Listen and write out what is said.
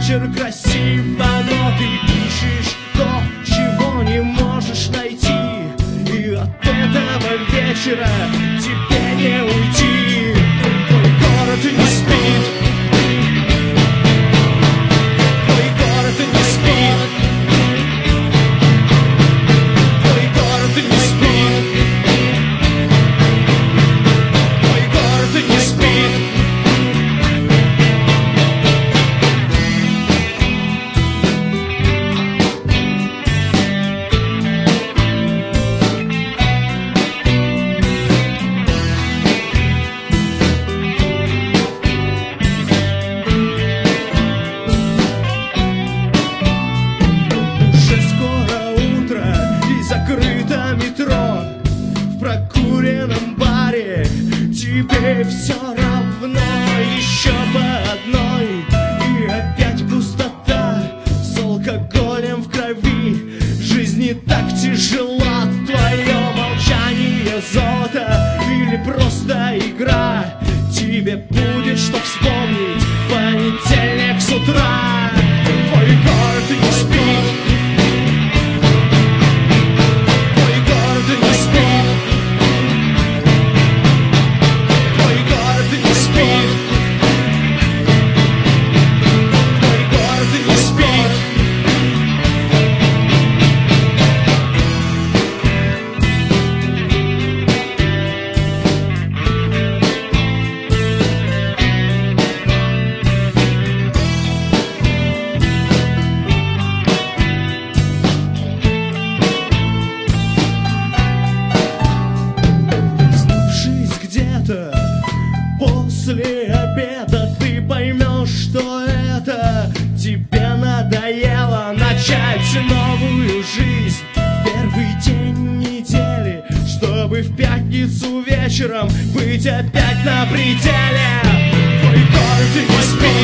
вечер красиво, но ты ищешь то, чего не можешь найти. И от этого вечера тебе не уйти. Твой город не спит, твой город не спит, твой город не спит, твой город не спит. Закрыто метро, в прокуренном баре тебе все равно, еще по одной. И опять пустота с алкоголем в крови. Жизнь не так тяжела, твое молчание золото или просто игра. Тебе будет что вспомнить в понедельник с утра. Твой город не спит, после обеда ты поймешь, что это тебе надоело начать новую жизнь в первый день недели, чтобы в пятницу вечером быть опять на пределе. Твой город не спит.